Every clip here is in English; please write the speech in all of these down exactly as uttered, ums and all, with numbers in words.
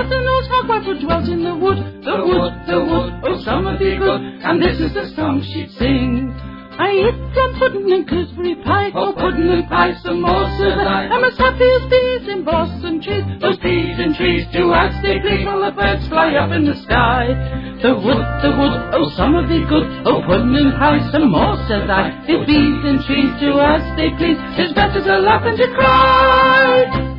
but an old hogwife who dwelt in the wood. The wood, the wood, oh summer be good, and this is the song she'd sing. I eat from pudding and gooseberry pie, oh pudding and pie, some more says I. I'm as happy as bees in Boston trees, those bees in trees do as they please, while the birds fly up in the sky. The wood, the wood, oh summer be good, oh pudding and pie, some more says I. If bees in trees do as they please, it's better to laugh than to cry.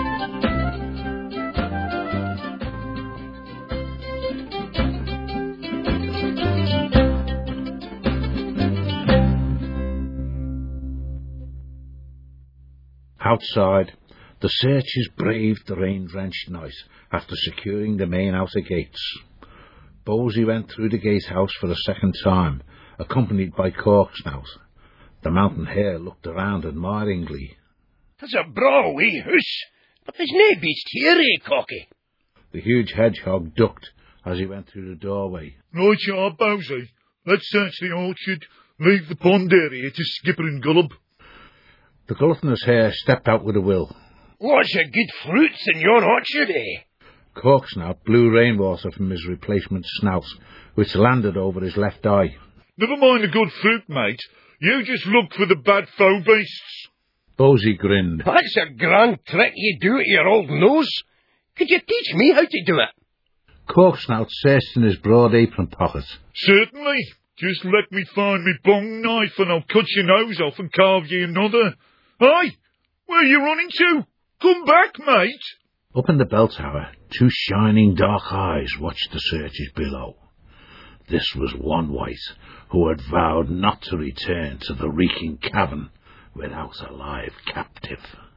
Outside, the searchers braved the rain-drenched night after securing the main outer gates. Bosey went through the gatehouse for a second time, accompanied by Corksnout. The mountain hare looked around admiringly. "'Tis a braw wee hoose, but there's nae beast here, eh, Cocky?" The huge hedgehog ducked as he went through the doorway. "Right you are, Bosey. Let's search the orchard, leave the pond area to Skipper and Gullub." The gluttonous hare stepped out with a will. "Lots of good fruits in yon orchard, eh?" Corksnout blew rainwater from his replacement snout, which landed over his left eye. "Never mind the good fruit, mate. You just look for the bad foe beasts." Bosey grinned. "That's a grand trick you do to your old nose. Could you teach me how to do it?" Corksnout searched in his broad apron pocket. "Certainly. Just let me find me bong knife and I'll cut your nose off and carve you another. Hey, where are you running to? Come back, mate." Up in the bell tower, two shining dark eyes watched the searchers below. This was one wight who had vowed not to return to the reeking cavern without a live captive.